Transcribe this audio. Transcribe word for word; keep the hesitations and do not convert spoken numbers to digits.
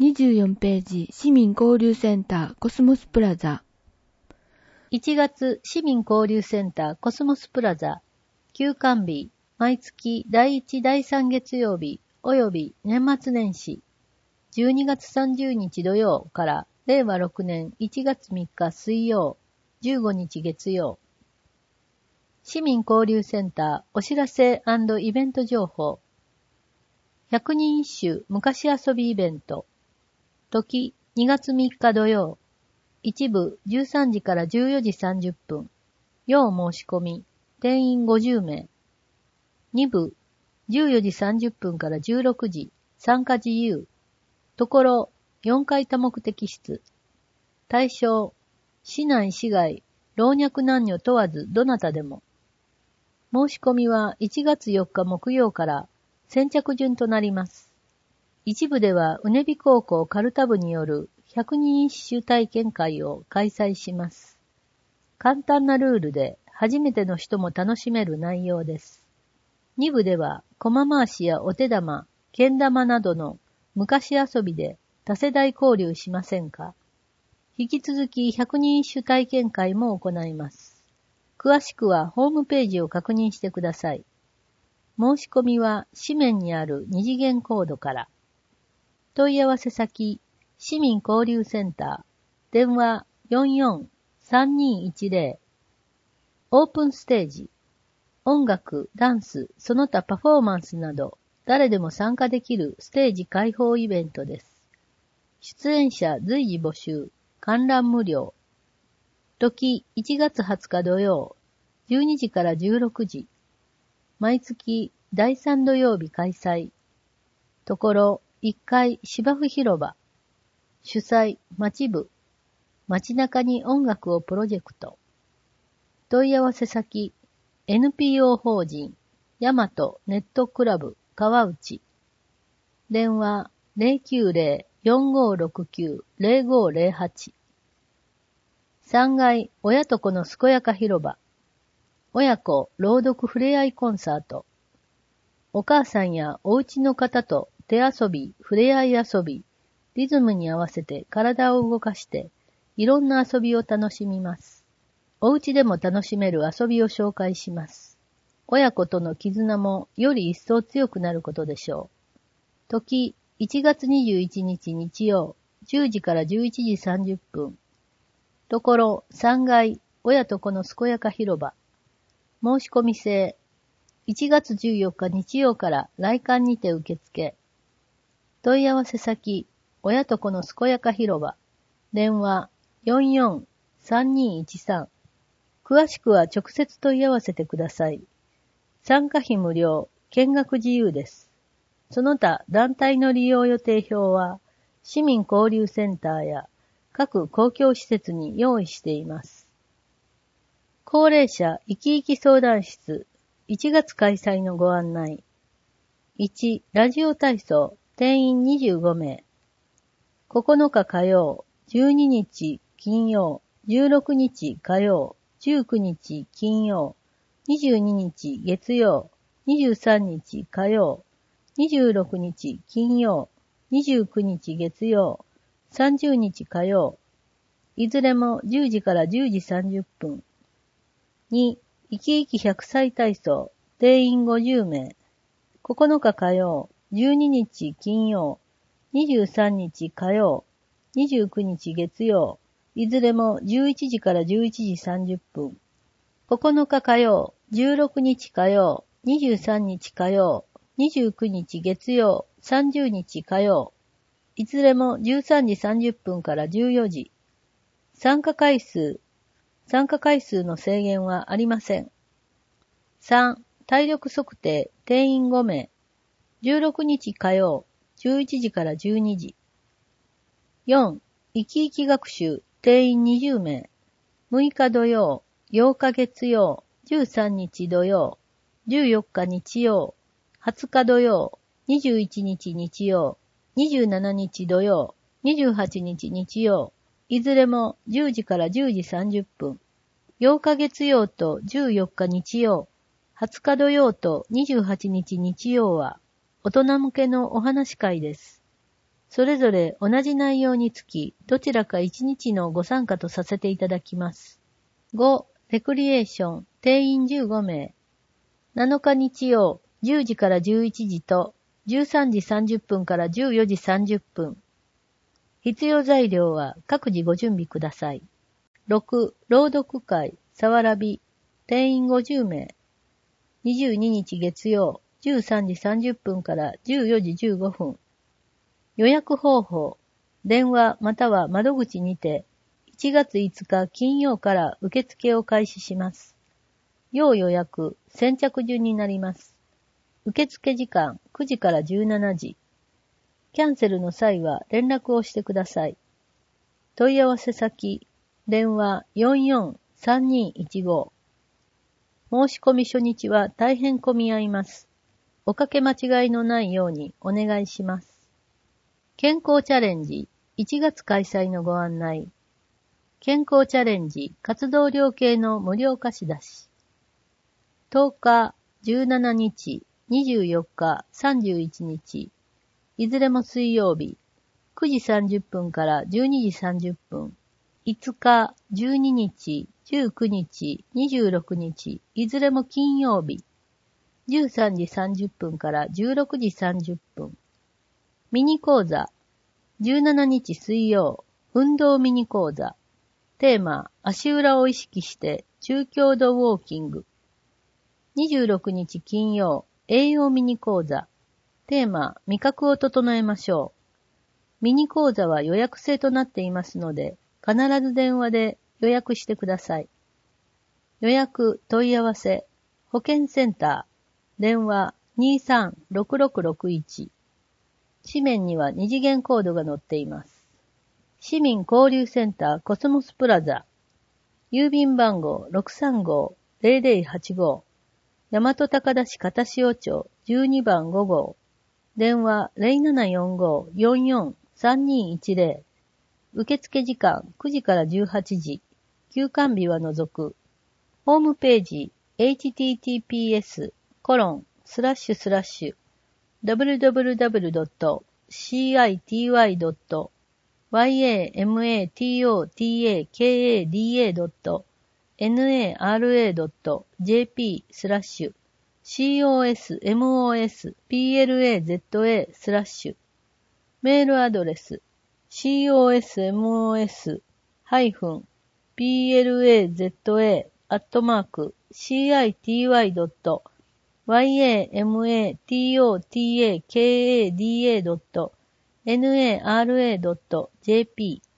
にじゅうよんページ、市民交流センターコスモスプラザ。 いちがつ市民交流センターコスモスプラザ休館日、毎月だいいち、だいさん月曜日及び年末年始じゅうにがつさんじゅうにち土曜かられいわろくねんいちがつみっか水曜、じゅうごにち月曜。市民交流センターお知らせ&イベント情報。ひゃくにん一首昔遊びイベント。時にがつみっか土曜。一部じゅうさんじからじゅうよじさんじゅっぷん。要申し込み。定員ごじゅうめい。二部じゅうよじさんじゅっぷんからじゅうろくじ。参加自由。ところよんかい多目的室。対象市内市外、老若男女問わずどなたでも。申し込みはいちがつよっか木曜から先着順となります。一部ではうねび高校カルタ部によるひゃくにん一首体験会を開催します。簡単なルールで初めての人も楽しめる内容です。二部では駒回しやお手玉、けん玉などの昔遊びで多世代交流しませんか？引き続きひゃくにん一首体験会も行います。詳しくはホームページを確認してください。申し込みは紙面にある二次元コードから。問い合わせ先、市民交流センター、電話 よんよんさんにいちゼロ。オープンステージ、音楽、ダンス、その他パフォーマンスなど、誰でも参加できるステージ開放イベントです。出演者随時募集、観覧無料。時いちがつはつか土曜、じゅうにじからじゅうろくじ。毎月だいさん土曜日開催。ところいっかい芝生広場。主催町部。街中に音楽をプロジェクト。問い合わせ先 エヌピーオー 法人大和ネットクラブ川内。電話 ゼロきゅうゼロ よんごろくきゅう ゼロごゼロはち。さんがい親と子の健やか広場。親子朗読ふれあいコンサート。お母さんやお家の方と手遊び、ふれあい遊び、リズムに合わせて体を動かして、いろんな遊びを楽しみます。お家でも楽しめる遊びを紹介します。親子との絆もより一層強くなることでしょう。時、いちがつにじゅういちにち日曜、じゅうじからじゅういちじさんじゅっぷん。ところさんがい親と子の健やか広場。申し込み制。いちがつじゅうよっか日曜から来館にて受付。問い合わせ先、親と子の健やか広場。電話 よんよんさんにいちさん。詳しくは直接問い合わせてください。参加費無料、見学自由です。その他団体の利用予定表は、市民交流センターや各公共施設に用意しています。高齢者生き生き相談室、いちがつ開催のご案内。いち. ラジオ体操、定員にじゅうごめい。ここのか火曜、じゅうににち金曜、じゅうろくにち火曜、じゅうくにち金曜、にじゅうににち月曜、にじゅうさんにち火曜、にじゅうろくにち金曜、にじゅうくにち月曜、さんじゅうにち火曜、いずれもじゅうじからじゅうじさんじゅっぷん。に. 生き生きひゃくさい体操、定員ごじゅうめい。ここのか火曜、じゅうににち金曜、にじゅうさんにち火曜、にじゅうくにち月曜、いずれもじゅういちじからじゅういちじさんじゅっぷん。ここのか火曜、じゅうろくにち火曜、にじゅうさんにち火曜、にじゅうくにち月曜、さんじゅうにち火曜。いずれもじゅうさんじさんじゅっぷんからじゅうよじ。参加回数、参加回数の制限はありません。さん. 体力測定、定員ごめい。じゅうろくにち火曜、じゅういちじからじゅうにじ。よん. 生き生き学習、定員にじゅうめい。むいか土曜、ようか月曜、じゅうさんにち土曜、じゅうよっか日曜、はつか土曜、にじゅういちにち日曜、にじゅうしちにち土曜、にじゅうはちにち日曜、いずれもじゅうじからじゅうじさんじゅっぷん。ようか月曜とじゅうよっか日曜、はつか土曜とにじゅうはちにち日曜は大人向けのお話会です。 それぞれ同じ内容につき、どちらかいちにちのご参加とさせていただきます。ご、レクリエーション、定員じゅうごめい。なのか日曜、じゅうじからじゅういちじと、じゅうさんじさんじゅっぷんからじゅうよじさんじゅっぷん。必要材料は各自ご準備ください。ろく、朗読会、さわらび、定員ごじゅうめい。にじゅうににち月曜、じゅうさんじさんじゅっぷんからじゅうよじじゅうごふん。予約方法、電話または窓口にて、いちがついつか金曜から受付を開始します。要予約、先着順になります。受付時間くじからじゅうしちじ。キャンセルの際は連絡をしてください。問い合わせ先、電話 よんよんさんにいちご。申し込み初日は大変混み合います。おかけ間違いのないようにお願いします。健康チャレンジ、いちがつ開催のご案内。健康チャレンジ、活動量計の無料貸し出し。とおか、じゅうしちにち、にじゅうよっか、さんじゅういちにち。いずれも水曜日、くじさんじゅっぷんからじゅうにじさんじゅっぷん。いつか、じゅうににち、じゅうくにち、にじゅうろくにち。いずれも金曜日、じゅうさんじさんじゅっぷんからじゅうろくじさんじゅっぷん。ミニ講座、じゅうしちにち水曜、運動ミニ講座。テーマ、足裏を意識して中強度ウォーキング。にじゅうろくにち金曜、栄養ミニ講座。テーマ、味覚を整えましょう。ミニ講座は予約制となっていますので、必ず電話で予約してください。予約、問い合わせ、保健センター、電話 にさんろくろくろくいち。紙面には二次元コードが載っています。市民交流センターコスモスプラザ。郵便番号 ろくさんごーぜろぜろはちご。大和高田市片塩町じゅうにばんごごう。電話 ゼロななよんごーよんよんさんにいちゼロ。受付時間くじからじゅうはちじ。休館日は除く。ホームページ エイチティーティーピーエスコロンスラッシュスラッシュダブリューダブリューダブリュードットシーアイティーワイドットワイエーエムエーティーオーティーエーケーエーディーエードットナラドットジェーピースラッシュシーオーエスエムオーエスピーエルエーゼットエースラッシュメールアドレス シーオーエスエムオーエスハイフンピーエルエーゼットエーアットマークシーアイティーワイドットワイエーエムエーティーオーティーエーケーエーディーエードットナラドットジェーピー